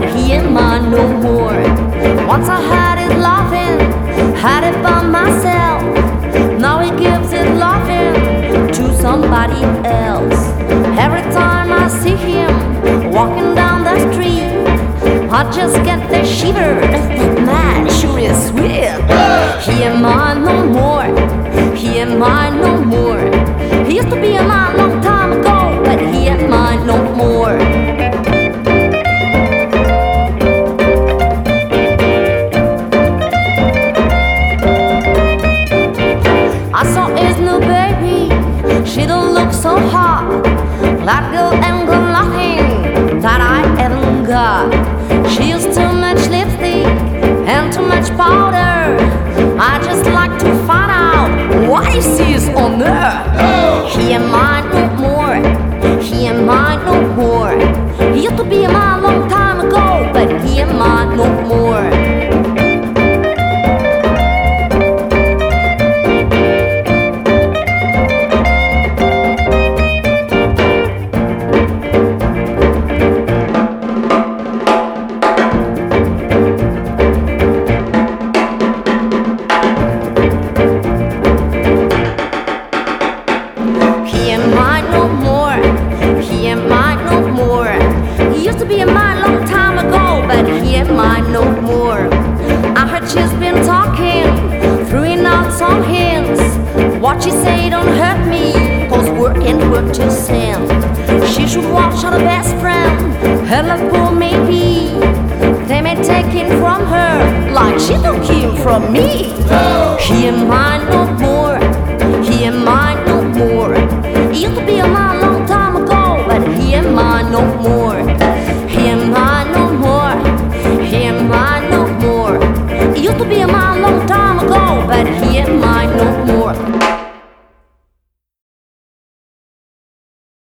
he ain't mine no more. Once I had it loving, had it by myself. Now he gives it loving to somebody else. Every time I see him walking down the street, I just get the shivers. That man sure is sweet. He ain't mine no more. He ain't mine no more. He used to be a man long time ago, but he ain't mine no more. I saw his new baby. She don't look so hot. That girl ain't got nothing that I haven't got. She used too much lipstick and too much powder. I just like to find out what he sees on her. He ain't mine no more. He ain't mine no more. He used to be a man long time ago, but he ain't mine no more. He used to be a man long time ago, but he ain't mine no more. I heard she's been talking, throwing out some hints. What she say don't hurt me, cause work ain't work to sin. She should watch out her best friend, her love poor maybe. They may take him from her, like she took him from me. He ain't mine no more. He ain't mine no more. He used to be a man long time ago, but he ain't mine no more. He ain't mine no more. He ain't mine no more. He used to be a man long time ago, but he ain't mine no more.